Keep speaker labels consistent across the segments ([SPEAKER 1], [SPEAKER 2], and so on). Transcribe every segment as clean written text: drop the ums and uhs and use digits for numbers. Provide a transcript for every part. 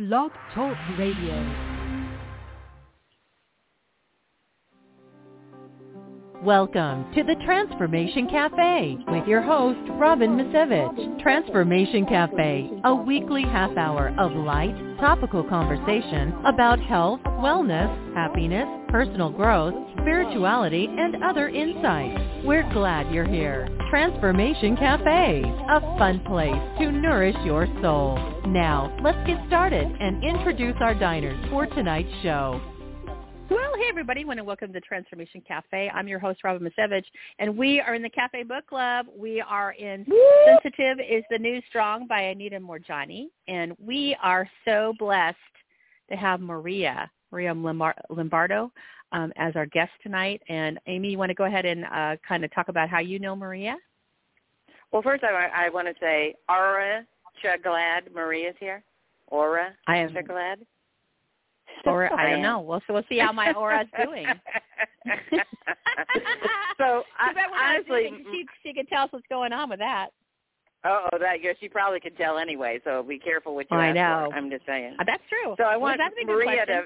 [SPEAKER 1] Blog Talk Radio. Welcome to the Transformation Cafe with your host, Robin Misevich. Transformation Cafe, a weekly half hour of light, topical conversation about health, wellness, happiness, personal growth, spirituality, and other insights. We're glad you're here. Transformation Cafe, a fun place to nourish your soul. Now, let's get started and introduce our diners for tonight's show.
[SPEAKER 2] Well, hey, everybody. I want to welcome to the Transformation Cafe. I'm your host, Robin Misevich, and we are in the Cafe Book Club. We are in Sensitive is the New Strong by Anita Moorjani, and we are so blessed to have Maria Lombardo as our guest tonight. And, Amy, you want to go ahead and kind of talk about how you know Maria?
[SPEAKER 3] Well, first I want to say, Aura Chaglad, Maria's here. Aura Chaglad.
[SPEAKER 2] Or I don't know. We'll see how my aura's doing.
[SPEAKER 3] So honestly,
[SPEAKER 2] she could tell us what's going on with that.
[SPEAKER 3] She probably could tell anyway. So be careful what you ask for. I'm just saying.
[SPEAKER 2] That's true.
[SPEAKER 3] So I want Maria to.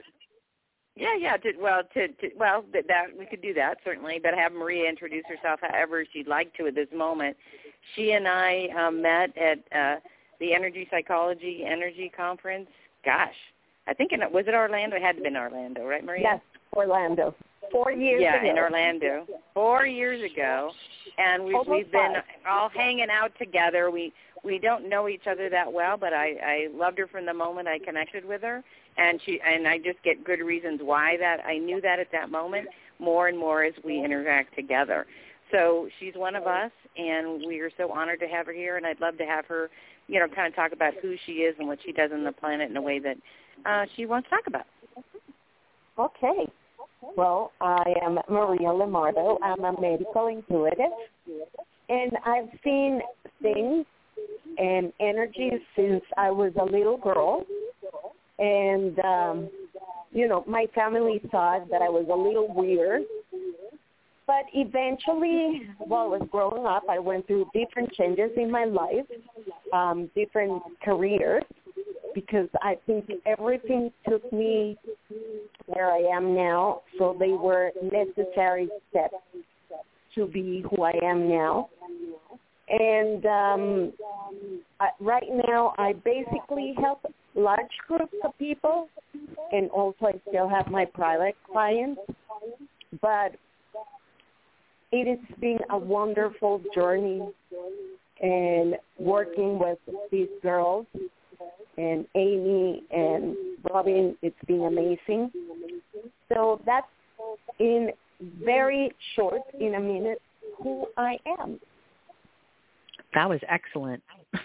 [SPEAKER 3] That we could do that certainly, but have Maria introduce herself however she'd like to at this moment. She and I met at the Energy Psychology Conference. Gosh. I think was it Orlando? It had to have been Orlando, right, Maria?
[SPEAKER 4] Yes, Orlando. 4 years ago.
[SPEAKER 3] Yeah, in Orlando. 4 years ago. And we've been all hanging out together. We don't know each other that well, but I loved her from the moment I connected with her. And I just get good reasons why that. I knew that at that moment more and more as we interact together. So she's one of us, and we are so honored to have her here, and I'd love to have her, kind of talk about who she is and what she does on the planet in a way that she wants to talk about.
[SPEAKER 4] Okay. Well, I am Maria Lombardo. I'm a medical intuitive, and I've seen things and energies since I was a little girl. And, my family thought that I was a little weird. But eventually, while I was growing up, I went through different changes in my life, different careers, because I think everything took me where I am now, so they were necessary steps to be who I am now. And right now, I basically help large groups of people, and also I still have my private clients, but it has been a wonderful journey, and working with these girls and Amy and Robin, it's been amazing. So that's in very short, in a minute, who I am.
[SPEAKER 2] That was excellent.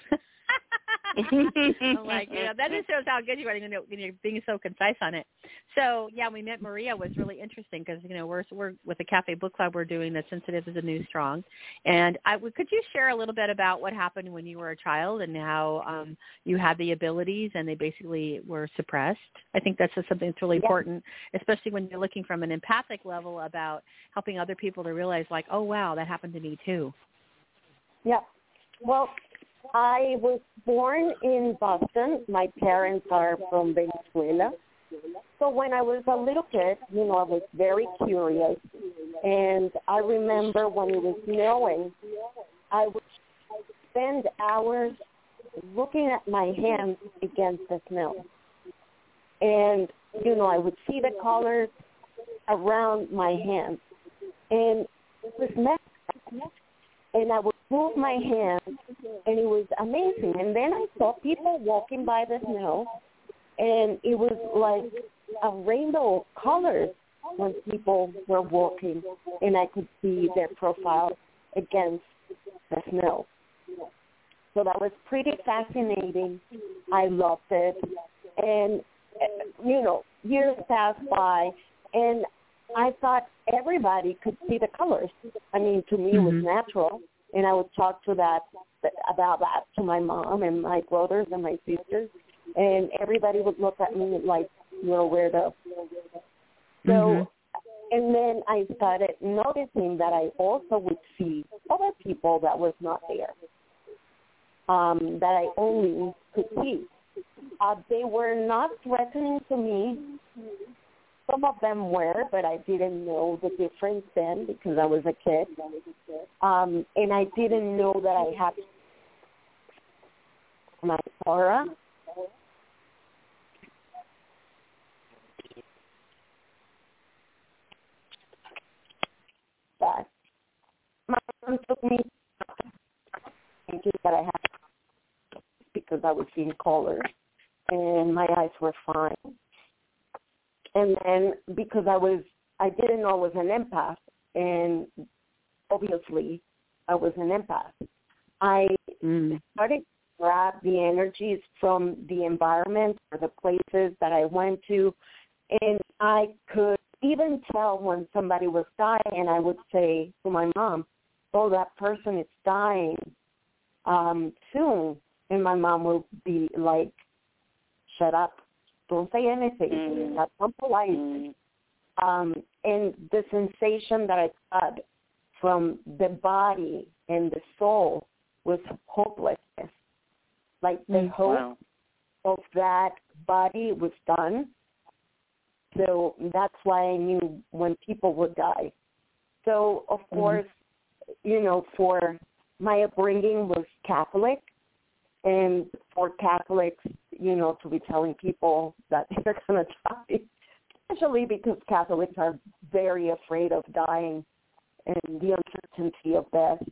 [SPEAKER 2] That just shows how good you are when you're being so concise on it. So, we met Maria was really interesting because, we're with the Cafe Book Club, we're doing the Sensitive is the New Strong. And could you share a little bit about what happened when you were a child and how you had the abilities and they basically were suppressed? I think that's just something that's really important, especially when you're looking from an empathic level about helping other people to realize, like, oh, wow, that happened to me too.
[SPEAKER 4] Yeah. Well, I was born in Boston. My parents are from Venezuela. So when I was a little kid, I was very curious. And I remember when it was snowing, I would spend hours looking at my hands against the snow. And, I would see the colors around my hands. And it was magic. And I would move my hands, and it was amazing. And then I saw people walking by the snow, and it was like a rainbow of colors when people were walking, and I could see their profile against the snow. So that was pretty fascinating. I loved it. And, years passed by, and I thought everybody could see the colors. I mean, to me, it was natural, and I would talk about that to my mom and my brothers and my sisters, and everybody would look at me like, you're a weirdo. So, and then I started noticing that I also would see other people that was not there, that I only could see. They were not threatening to me. Some of them were, but I didn't know the difference then because I was a kid. And I didn't know that I had my aura. That my mom took me thinking that I had because I was seeing colors and my eyes were fine. And then because I didn't know I was an empath, and obviously I was an empath, I started to grab the energies from the environment or the places that I went to, and I could even tell when somebody was dying, and I would say to my mom, oh, that person is dying soon. And my mom would be like, shut up. Don't say anything. That's unpolite. And the sensation that I got from the body and the soul was hopelessness. Like the hope of that body was done. So that's why I knew when people would die. So, of course, you know, for my upbringing was Catholic. And for Catholics, you know, to be telling people that they're going to die, especially because Catholics are very afraid of dying and the uncertainty of death,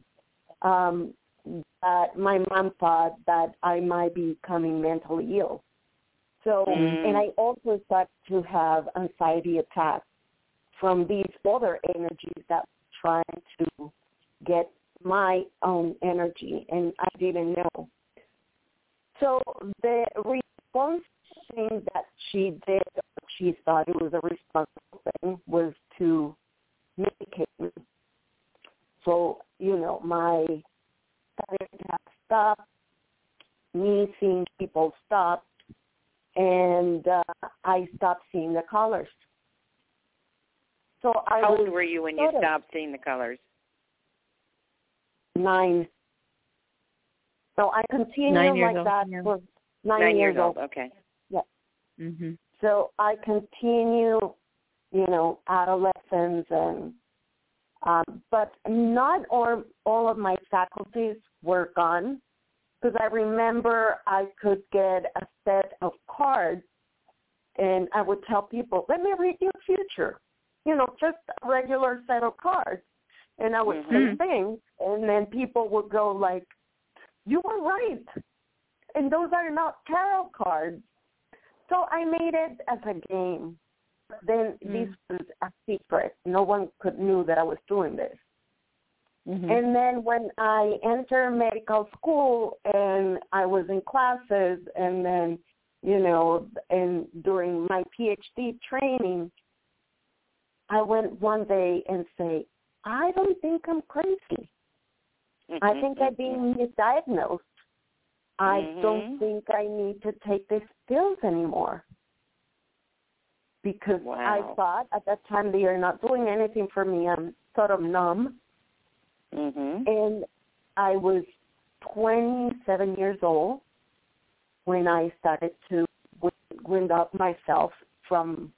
[SPEAKER 4] that my mom thought that I might be becoming mentally ill. So, and I also started to have anxiety attacks from these other energies that were trying to get my own energy, and I didn't know. So the response thing that she did, she thought it was a responsible thing, was to medicate me. So, you know, my panic attack stopped, me seeing people stopped, and I stopped seeing the colors. So
[SPEAKER 3] How old were you when you stopped seeing the colors?
[SPEAKER 4] 9. So I continued like that for 9 years old.
[SPEAKER 3] Okay.
[SPEAKER 4] Yeah. So I continue, you know, adolescence, and but not all of my faculties were gone, because I remember I could get a set of cards, and I would tell people, let me read your future, you know, just a regular set of cards, and I would say things, and then people would go like, you were right, and those are not tarot cards. So I made it as a game. Then this was a secret. No one knew that I was doing this. And then when I entered medical school and I was in classes, and then, you know, and during my PhD training, I went one day and say, I don't think I'm crazy. I think I've been misdiagnosed. I don't think I need to take these pills anymore. Because I thought at that time they are not doing anything for me. I'm sort of numb. And I was 27 years old when I started to wind up myself from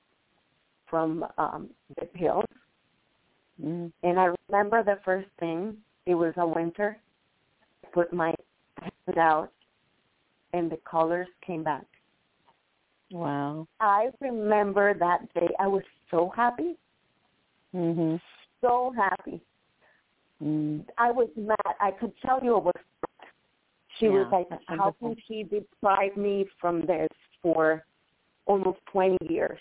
[SPEAKER 4] the pills. And I remember the first thing, it was a winter. I put my hand out, and the colors came back.
[SPEAKER 2] Wow.
[SPEAKER 4] I remember that day. I was so happy. So happy. I was mad. I could tell you it was mad. She was like, how can she deprive me from this for almost 20 years?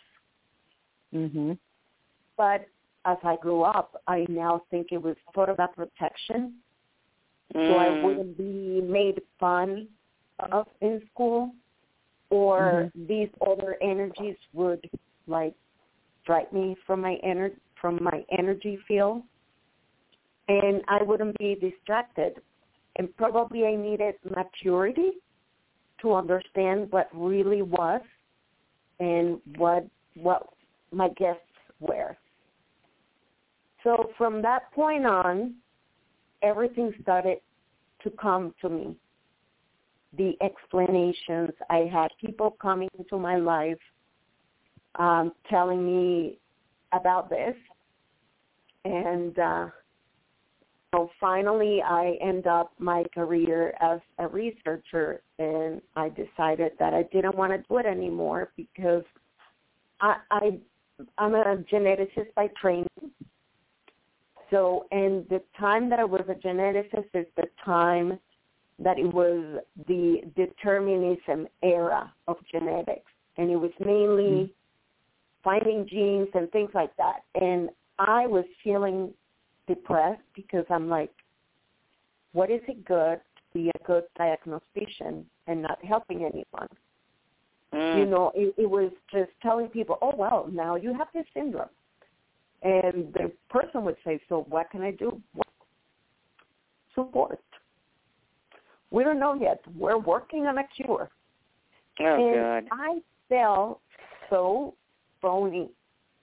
[SPEAKER 4] But as I grew up, I now think it was sort of a protection, so I wouldn't be made fun of in school, or these other energies would like strike me from my energy field, and I wouldn't be distracted. And probably I needed maturity to understand what really was and what my guests were. So from that point on, everything started to come to me. the explanations. I had people coming into my life telling me about this. And so finally I end up my career as a researcher, and I decided that I didn't want to do it anymore because I'm a geneticist by training. So, and the time that I was a geneticist is the time that it was the determinism era of genetics. And it was mainly finding genes and things like that. And I was feeling depressed because I'm like, what is it good to be a good diagnostician and not helping anyone? You know, it was just telling people, oh, well, now you have this syndrome. And the person would say, so what can I do? Support. We don't know yet. We're working on a cure.
[SPEAKER 3] Oh,
[SPEAKER 4] and
[SPEAKER 3] God.
[SPEAKER 4] I felt so phony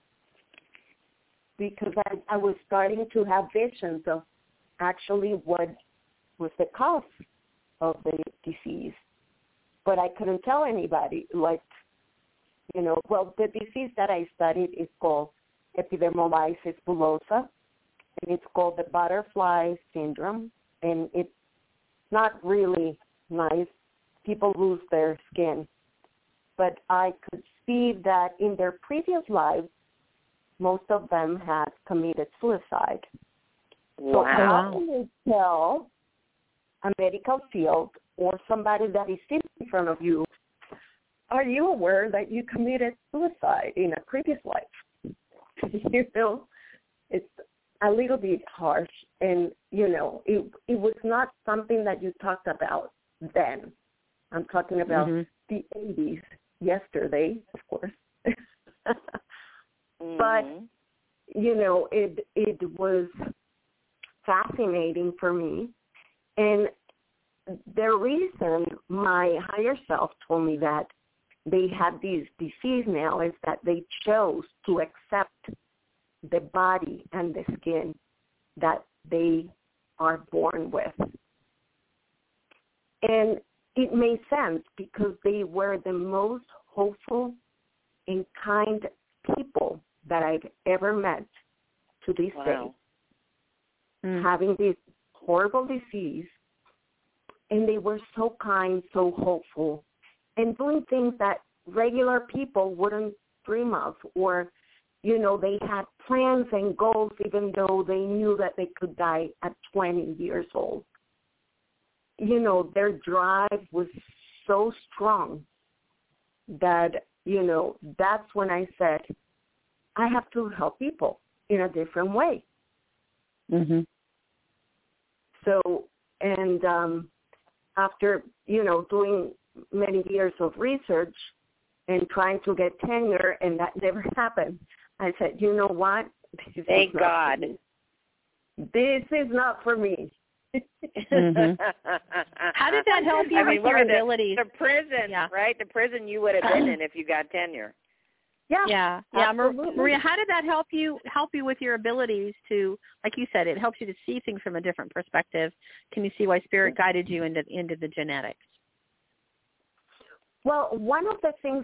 [SPEAKER 4] because I was starting to have visions of actually what was the cause of the disease. But I couldn't tell anybody. Like, you know, well, the disease that I studied is called epidermolysis bullosa, and it's called the butterfly syndrome, and it's not really nice. People lose their skin. But I could see that in their previous lives, most of them had committed suicide.
[SPEAKER 3] Wow.
[SPEAKER 4] So how can you tell a medical field or somebody that is sitting in front of you, are you aware that you committed suicide in a previous life? You know, it's a little bit harsh, and, you know, it was not something that you talked about then. I'm talking about the 80s, yesterday, of course. But, you know, it was fascinating for me. And the reason my higher self told me that they had this disease now is that they chose to accept the body and the skin that they are born with. And it made sense because they were the most hopeful and kind people that I've ever met to this day. Having this horrible disease, and they were so kind, so hopeful, and doing things that regular people wouldn't dream of, or, you know, they had plans and goals even though they knew that they could die at 20 years old. You know, their drive was so strong that, you know, that's when I said, I have to help people in a different way. So, and after, you know, doing many years of research and trying to get tenure, and that never happened, I said, you know what?
[SPEAKER 3] Thank God.
[SPEAKER 4] This is not for me.
[SPEAKER 2] How did that help you with your abilities?
[SPEAKER 3] The prison, right? The prison you would have been in if you got tenure.
[SPEAKER 2] Yeah. Maria, how did that help you with your abilities to, like you said, it helps you to see things from a different perspective? Can you see why Spirit guided you into the genetics?
[SPEAKER 4] Well, one of the things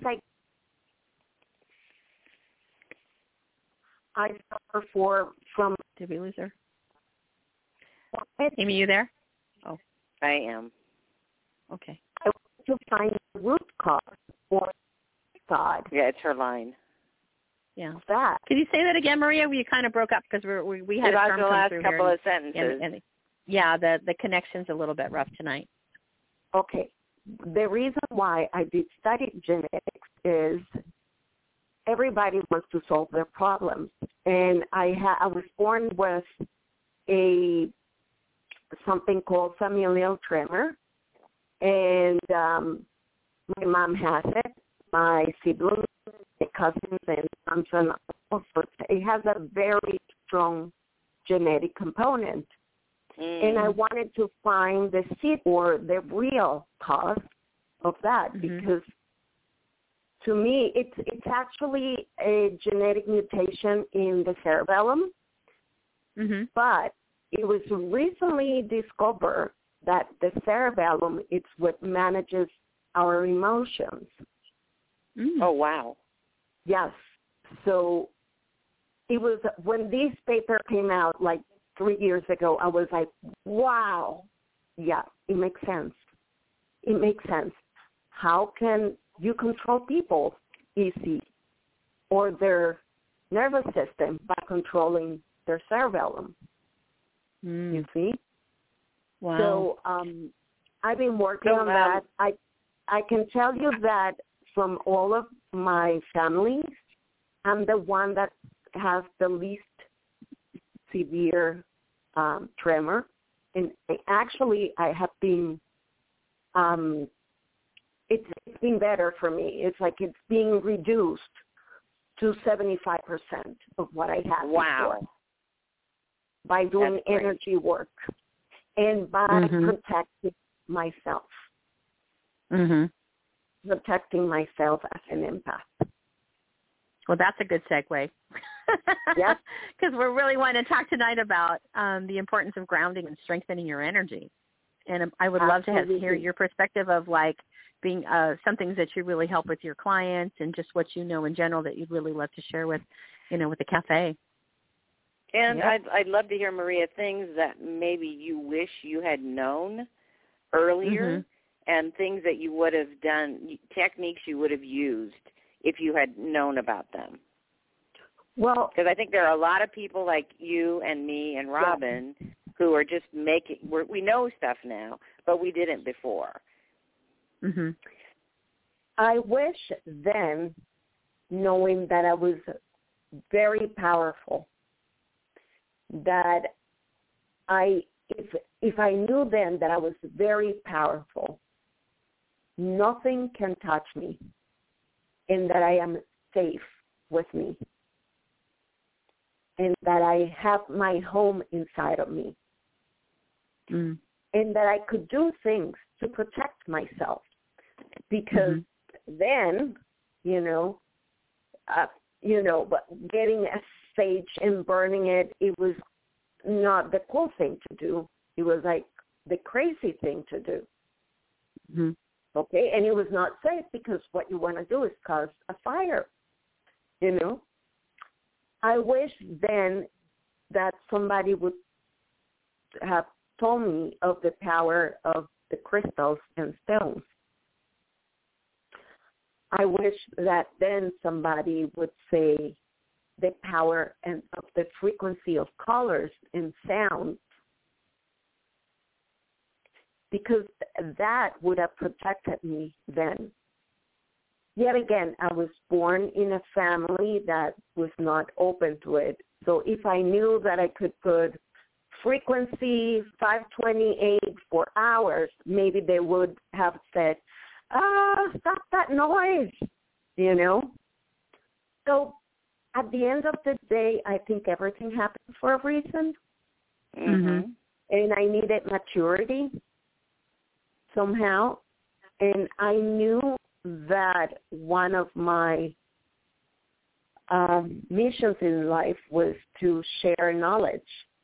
[SPEAKER 4] I suffer from.
[SPEAKER 2] Did we lose her? Amy, you there? Oh,
[SPEAKER 3] I am.
[SPEAKER 2] Okay.
[SPEAKER 4] I want to find the root cause for God.
[SPEAKER 3] Yeah, it's her line.
[SPEAKER 2] Yeah.
[SPEAKER 4] That.
[SPEAKER 2] Can you say that again, Maria? You kind of broke up because we had a storm
[SPEAKER 3] the
[SPEAKER 2] come
[SPEAKER 3] last
[SPEAKER 2] through
[SPEAKER 3] couple
[SPEAKER 2] here.
[SPEAKER 3] of sentences.
[SPEAKER 2] And the connection's a little bit rough tonight.
[SPEAKER 4] Okay. The reason why I did study genetics is everybody wants to solve their problems, and I was born with something called familial tremor, and my mom has it. My siblings, my cousins, and aunts and uncles, it has a very strong genetic component. And I wanted to find the seed or the real cause of that because to me it's actually a genetic mutation in the cerebellum. But it was recently discovered that the cerebellum is what manages our emotions.
[SPEAKER 3] Oh, wow.
[SPEAKER 4] Yes. So it was when this paper came out like 3 years ago, I was like, wow. Yeah, it makes sense. It makes sense. How can you control people easy or their nervous system by controlling their cerebellum? You see?
[SPEAKER 2] Wow.
[SPEAKER 4] So I've been working on that. I can tell you that from all of my families, I'm the one that has the least severe tremor. And I have been, it's been better for me. It's like it's being reduced to 75% of what I had before by doing energy work and by protecting myself. Protecting myself as an empath.
[SPEAKER 2] Well, that's a good segue.
[SPEAKER 4] Yes.
[SPEAKER 2] Because we're really wanting to talk tonight about the importance of grounding and strengthening your energy. And I would love to hear your perspective of like being some things that you really help with your clients and just what you know in general that you'd really love to share with, with the cafe.
[SPEAKER 3] And I'd love to hear, Maria, things that maybe you wish you had known earlier and things that you would have done, techniques you would have used if you had known about them.
[SPEAKER 4] Well,
[SPEAKER 3] because I think there are a lot of people like you and me and Robin who are just we know stuff now, but we didn't before.
[SPEAKER 4] I wish then, knowing that I was very powerful, that if I knew then that I was very powerful, nothing can touch me, and that I am safe with me, and that I have my home inside of me, and that I could do things to protect myself, because then, but getting a sage and burning it, it was not the cool thing to do. It was like the crazy thing to do. Okay, and it was not safe because what you want to do is cause a fire, I wish then that somebody would have told me of the power of the crystals and stones. I wish that then somebody would say the power and of the frequency of colors and sounds, because that would have protected me then. Yet again, I was born in a family that was not open to it. So if I knew that I could put frequency 528 for hours, maybe they would have said, stop that noise, So at the end of the day, I think everything happens for a reason. And I needed maturity somehow. And I knew that one of my missions in life was to share knowledge.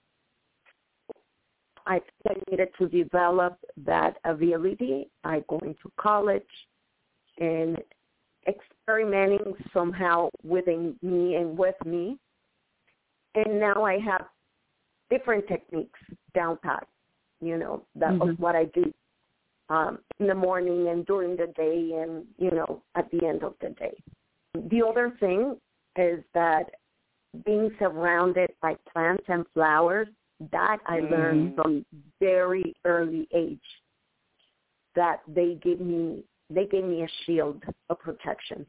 [SPEAKER 4] I think I needed to develop that ability. I going to college and experimenting somehow within me and with me. And now I have different techniques down pat, of what I do in the morning and during the day and, at the end of the day. The other thing is that being surrounded by plants and flowers, that I learned from very early age, that they gave me a shield of protection.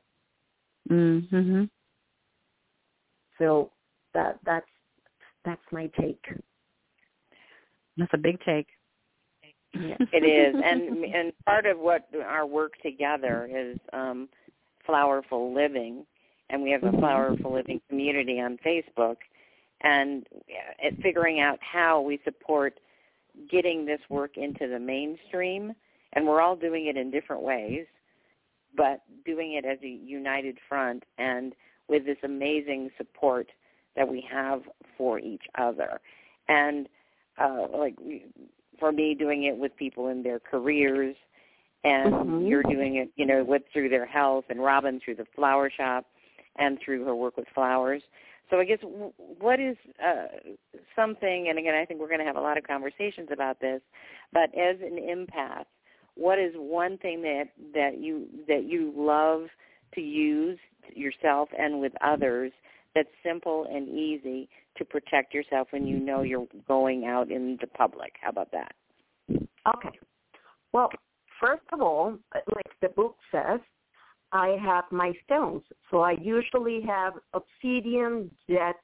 [SPEAKER 4] So that's my take.
[SPEAKER 2] That's a big take.
[SPEAKER 3] Yeah. It is, and part of what our work together is Flowerful Living, and we have a Flowerful Living community on Facebook, and figuring out how we support getting this work into the mainstream, and we're all doing it in different ways, but doing it as a united front and with this amazing support that we have for each other. And for me, doing it with people in their careers, and you're doing it, through their health, and Robin through the flower shop and through her work with flowers. So I guess what is something, and again, I think we're going to have a lot of conversations about this, but as an empath, what is one thing that you love to use yourself and with others that's simple and easy to protect yourself when you know you're going out in the public? How about that?
[SPEAKER 4] Okay. Well, first of all, like the book says, I have my stones. So I usually have obsidian, jet,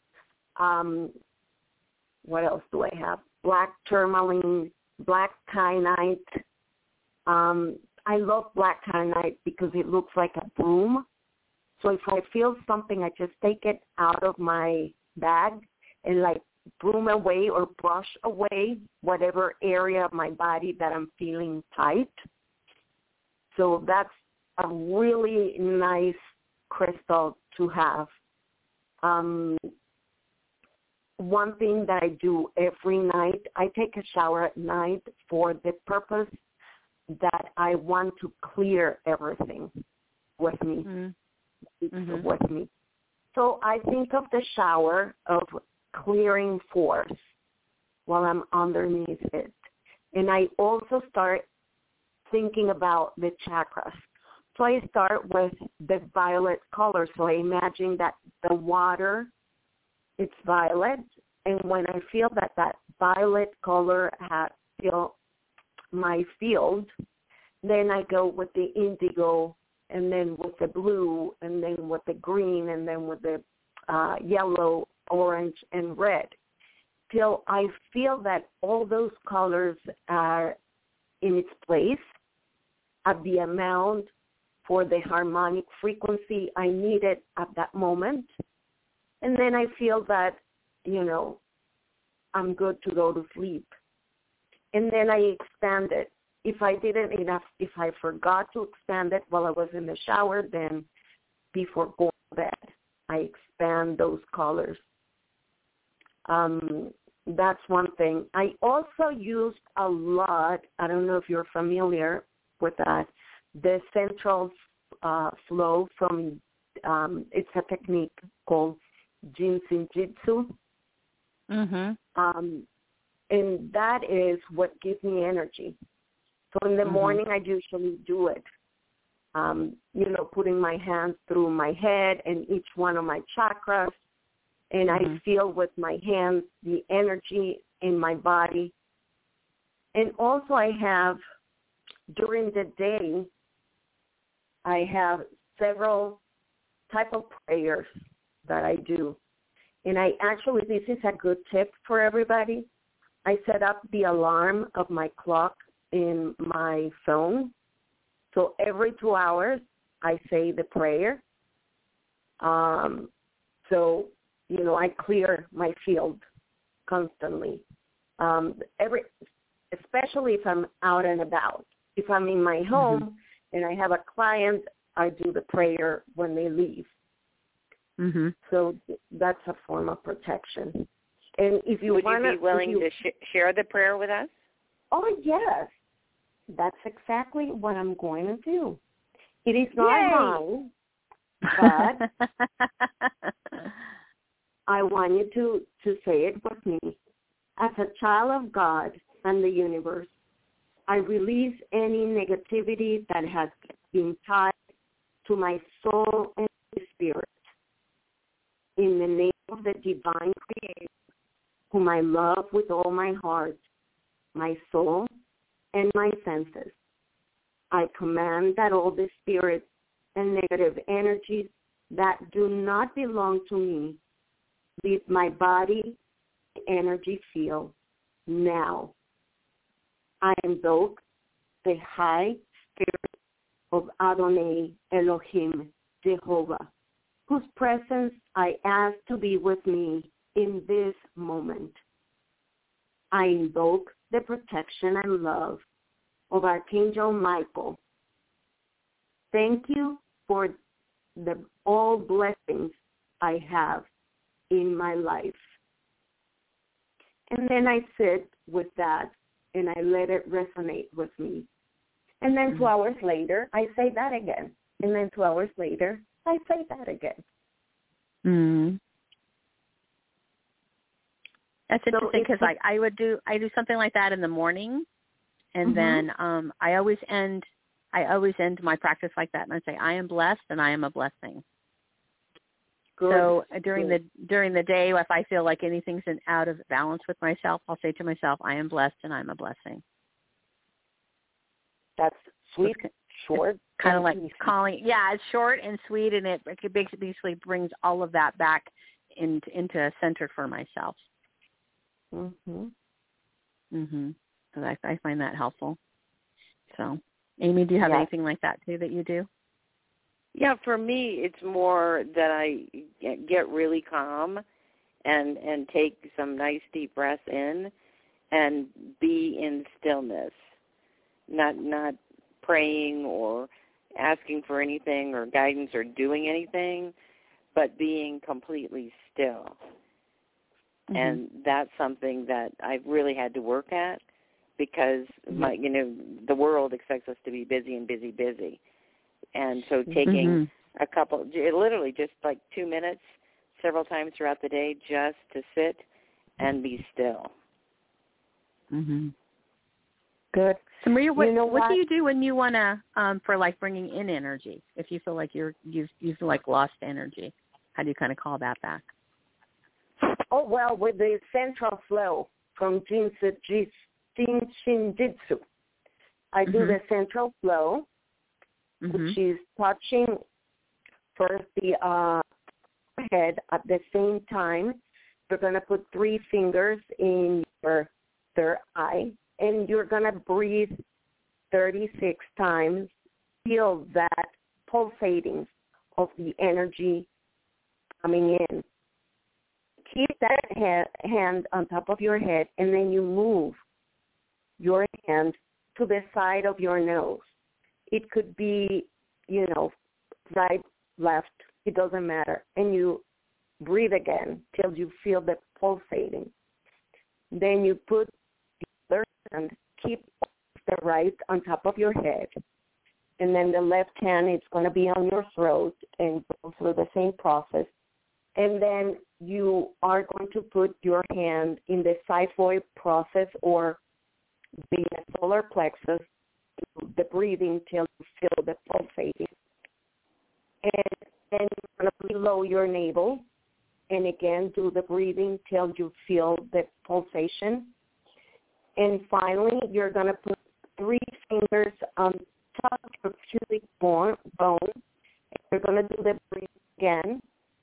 [SPEAKER 4] what else do I have? Black tourmaline, black kyanite. I love black kyanite because it looks like a broom. So if I feel something, I just take it out of my bag and like broom away or brush away whatever area of my body that I'm feeling tight. So that's a really nice crystal to have. One thing that I do every night, I take a shower at night for the purpose that I want to clear everything with me. With me. So I think of the shower of clearing force while I'm underneath it. And I also start thinking about the chakras. So I start with the violet color. So I imagine that the water, it's violet. And when I feel that violet color has filled my field, then I go with the indigo, and then with the blue, and then with the green, and then with the yellow, orange, and red, till I feel that all those colors are in its place at the amount for the harmonic frequency I needed at that moment. And then I feel that, I'm good to go to sleep. And then I expand it. If I forgot to expand it while I was in the shower, then before going to bed, I expand those colors. That's one thing. I also used a lot, I don't know if you're familiar with that, the central flow from, it's a technique called Jinsen-jitsu. And that is what gives me energy. So in the morning, I usually do it, putting my hands through my head and each one of my chakras, and I feel with my hands the energy in my body. And also I have, during the day, I have several type of prayers that I do. And this is a good tip for everybody. I set up the alarm of my clock in my phone. So every 2 hours, I say the prayer. So, I clear my field constantly. Especially if I'm out and about. If I'm in my home and I have a client, I do the prayer when they leave. So that's a form of protection. And if you
[SPEAKER 3] would you be willing to share the prayer with us?
[SPEAKER 4] Oh, yes. That's exactly what I'm going to do. It is not mine, but I want you to say it with me. As a child of God and the universe, I release any negativity that has been tied to my soul and spirit. In the name of the divine creator, whom I love with all my heart, my soul, and my senses, I command that all the spirits and negative energies that do not belong to me leave my body energy field now. I invoke the high spirit of Adonai Elohim, Jehovah, whose presence I ask to be with me in this moment. I invoke the protection and love of Archangel Michael. Thank you for all blessings I have in my life. And then I sit with that and I let it resonate with me. And then 2 hours later, I say that again. And then 2 hours later, I say that again.
[SPEAKER 2] Mm. That's interesting because I do something like that in the morning, and then I always end my practice like that, and I say, I am blessed and I am a blessing. Good. So during the day, if I feel like anything's out of balance with myself, I'll say to myself, I am blessed and I'm a blessing.
[SPEAKER 4] That's sweet, short.
[SPEAKER 2] Kind of like calling. Yeah, it's short and sweet, and it basically brings all of that back into center for myself.
[SPEAKER 4] Mhm.
[SPEAKER 2] Mhm. So I find that helpful. So, Amy, do you have anything like that too that you do?
[SPEAKER 3] Yeah, for me, it's more that I get really calm and take some nice deep breaths in and be in stillness, not praying or asking for anything or guidance or doing anything, but being completely still. Mm-hmm. And that's something that I've really had to work at because the world expects us to be busy and busy. And so taking a couple, literally just like 2 minutes several times throughout the day just to sit and be still.
[SPEAKER 2] Mm-hmm.
[SPEAKER 4] Good.
[SPEAKER 2] So Maria, what do you do when you want to, for like bringing in energy? If you feel like you feel like lost energy, how do you kind of call that back?
[SPEAKER 4] Oh, well, with the central flow from Jinshinjutsu, I do the central flow, which is touching first the head at the same time. You're going to put 3 fingers in your third eye, and you're going to breathe 36 times. Feel that pulsating of the energy coming in. Keep that hand on top of your head, and then you move your hand to the side of your nose. It could be, right, left, it doesn't matter. And you breathe again till you feel the pulsating. Then you put the other hand, keep the right on top of your head. And then the left hand, it's going to be on your throat and go through the same process. And then you are going to put your hand in the xiphoid process or the solar plexus, the breathing till you feel the pulsating. And then you're going to below your navel, and again do the breathing till you feel the pulsation. And finally, you're going to put 3 fingers on top of your pubic bone, and you're going to do the breathing again.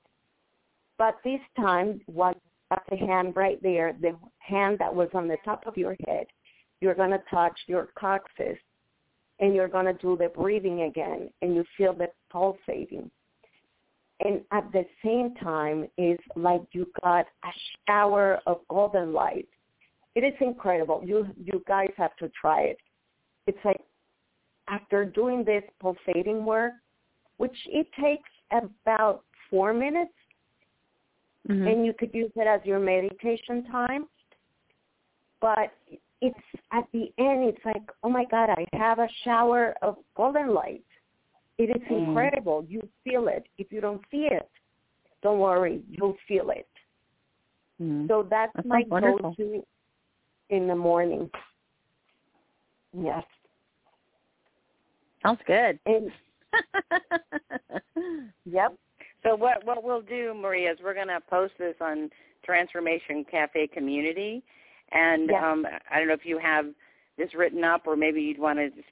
[SPEAKER 4] But this time, what got the hand right there, the hand that was on the top of your head, you're going to touch your coccyx, and you're going to do the breathing again, and you feel the pulsating. And at the same time, it's like you got a shower of golden light. It is incredible. You guys have to try it. It's like after doing this pulsating work, which it takes about 4 minutes, and you could use it as your meditation time. But it's at the end, it's like, oh, my God, I have a shower of golden light. It is incredible. You feel it. If you don't see it, don't worry. You'll feel it. So that's my go-to in the morning. Yes.
[SPEAKER 2] Sounds good.
[SPEAKER 4] And, yep.
[SPEAKER 3] So what we'll do, Maria, is we're going to post this on Transformation Cafe community. And I don't know if you have this written up or maybe you'd want to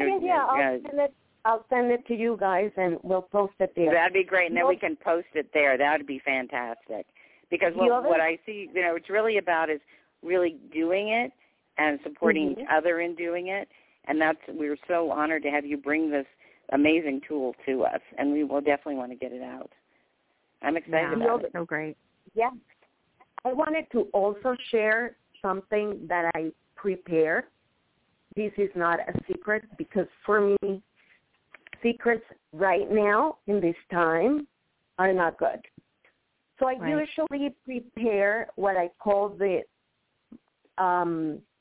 [SPEAKER 4] I'll send it to you guys, and we'll post it there.
[SPEAKER 3] That'd be great, and then we can post it there. That would be fantastic. Because what I see, it's really about is really doing it and supporting each other in doing it. And we're so honored to have you bring this amazing tool to us, and we will definitely want to get it out. I'm excited about it.
[SPEAKER 2] So great.
[SPEAKER 4] Yeah. I wanted to also share something that I prepared. This is not a secret because for me, secrets right now in this time are not good. So I usually prepare what I call the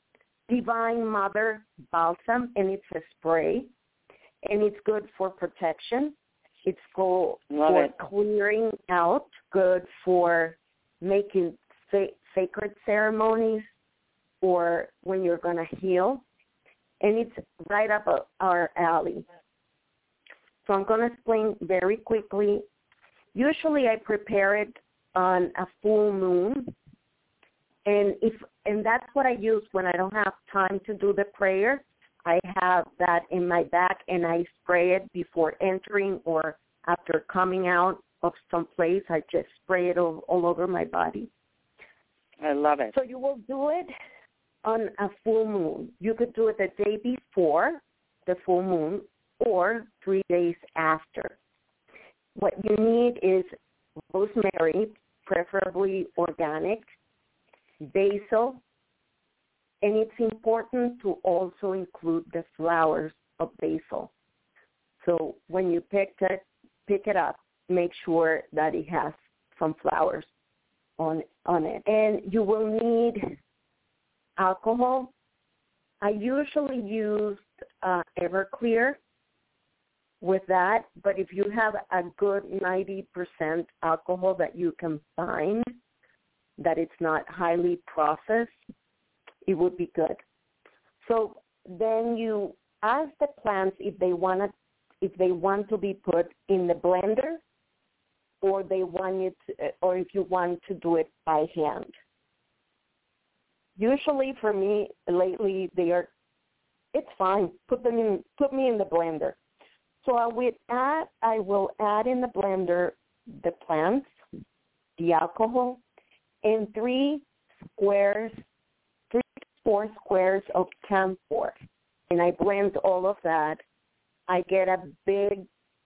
[SPEAKER 4] Divine Mother Balsam, and it's a spray, and it's good for protection. It's good for clearing out, good for making sacred ceremonies or when you're going to heal. And it's right up our alley. So I'm going to explain very quickly. Usually I prepare it on a full moon. And that's what I use when I don't have time to do the prayer. I have that in my bag, and I spray it before entering or after coming out of some place. I just spray it all over my body.
[SPEAKER 3] I love it.
[SPEAKER 4] So you will do it on a full moon. You could do it the day before the full moon or 3 days after. What you need is rosemary, preferably organic, basil, and it's important to also include the flowers of basil. So when you pick it up, make sure that it has some flowers on it. And you will need alcohol. I usually use Everclear with that, but if you have a good 90% alcohol that you can find, that it's not highly processed, it would be good. So then you ask the plants if they want to be put in the blender, or if you want to do it by hand. Usually for me lately it's fine. Put me in the blender. So I will add in the blender the plants, the alcohol, and 3 to 4 squares of camphor. And I blend all of that. I get a big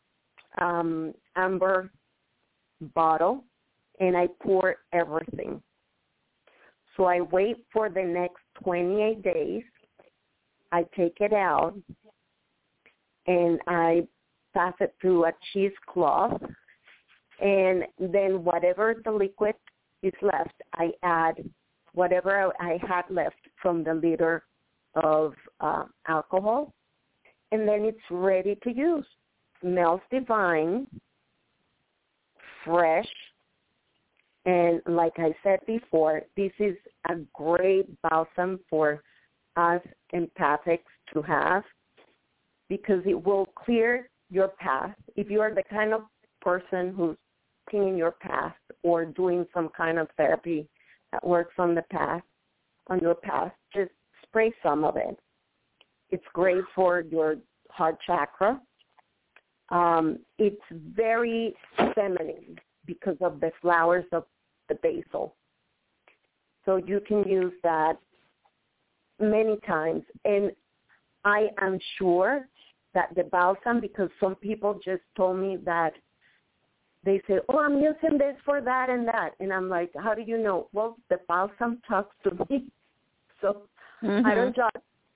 [SPEAKER 4] amber bottle, and I pour everything. So I wait for the next 28 days. I take it out, and I pass it through a cheesecloth, and then whatever the liquid is left, I add whatever I had left from the liter of alcohol, and then it's ready to use. Smells divine, fresh, and like I said before, this is a great balsam for us empathics to have because it will clear your past. If you are the kind of person who's cleaning your past or doing some kind of therapy that works on your past, just spray some of it. It's great for your heart chakra. It's very feminine because of the flowers of the basil. So you can use that many times. And I am sure that the balsam, because some people just told me that they say, oh, I'm using this for that and that. And I'm like, how do you know? Well, the balsam talks to me. So I don't judge.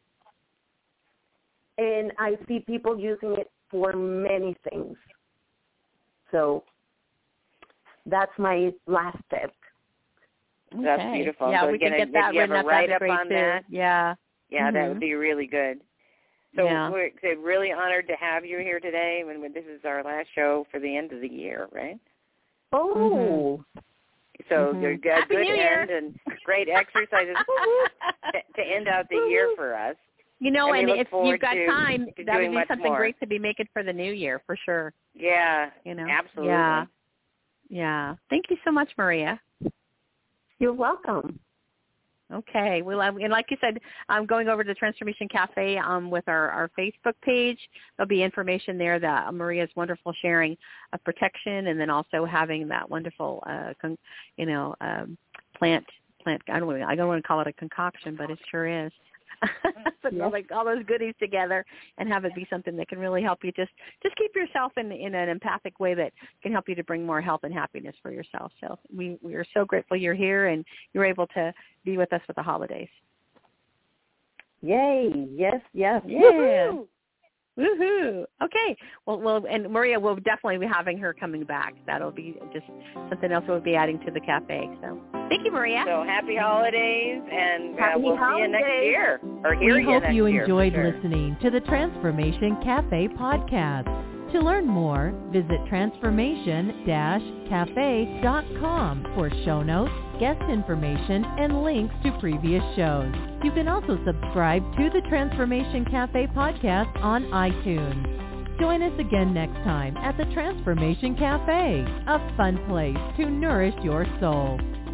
[SPEAKER 4] And I see people using it for many things. So that's my last tip.
[SPEAKER 2] Okay.
[SPEAKER 3] That's beautiful.
[SPEAKER 2] Yeah,
[SPEAKER 3] so
[SPEAKER 2] we can get that written up.
[SPEAKER 3] That'd be
[SPEAKER 2] That'd be
[SPEAKER 3] on
[SPEAKER 2] great
[SPEAKER 3] that.
[SPEAKER 2] too. Yeah.
[SPEAKER 3] Yeah, that would be really good. So
[SPEAKER 2] yeah.
[SPEAKER 3] we're really honored to have you here today. When this is our last show for the end of the year, right?
[SPEAKER 4] Oh.
[SPEAKER 3] So you're good
[SPEAKER 2] Happy New Year.
[SPEAKER 3] end and great exercises to end out the year for us.
[SPEAKER 2] You know, and if you've got time,
[SPEAKER 3] to
[SPEAKER 2] that would
[SPEAKER 3] doing
[SPEAKER 2] be
[SPEAKER 3] much
[SPEAKER 2] something
[SPEAKER 3] more.
[SPEAKER 2] great to be making for the new year, for sure.
[SPEAKER 3] Yeah,
[SPEAKER 2] you know,
[SPEAKER 3] absolutely.
[SPEAKER 2] Yeah. Thank you so much, Maria.
[SPEAKER 4] You're welcome.
[SPEAKER 2] Okay. Well, and like you said, I'm going over to Transformation Cafe with our Facebook page. There'll be information there that Maria's wonderful sharing of protection, and then also having that wonderful, plant. I don't want to call it a concoction, but it sure is. Put all those goodies together and have it be something that can really help you just keep yourself in an empathic way that can help you to bring more health and happiness for yourself. So we are so grateful you're here and you're able to be with us for the holidays.
[SPEAKER 4] Yay. Yes.
[SPEAKER 2] Yeah.
[SPEAKER 4] Woo-hoo.
[SPEAKER 2] Woohoo! Okay. Well, and Maria will definitely be having her coming back. That'll be just something else we'll be adding to the cafe. So thank you, Maria.
[SPEAKER 3] So happy holidays, and
[SPEAKER 2] Happy
[SPEAKER 3] we'll see you next
[SPEAKER 2] holidays.
[SPEAKER 3] year. Or hear
[SPEAKER 1] We
[SPEAKER 3] you
[SPEAKER 1] hope
[SPEAKER 3] next
[SPEAKER 1] you
[SPEAKER 3] year,
[SPEAKER 1] enjoyed
[SPEAKER 3] for sure.
[SPEAKER 1] listening to the Transformation Cafe podcast. To learn more, visit transformation-cafe.com for show notes, guest information, and links to previous shows. You can also subscribe to the Transformation Cafe podcast on iTunes. Join us again next time at the Transformation Cafe, a fun place to nourish your soul.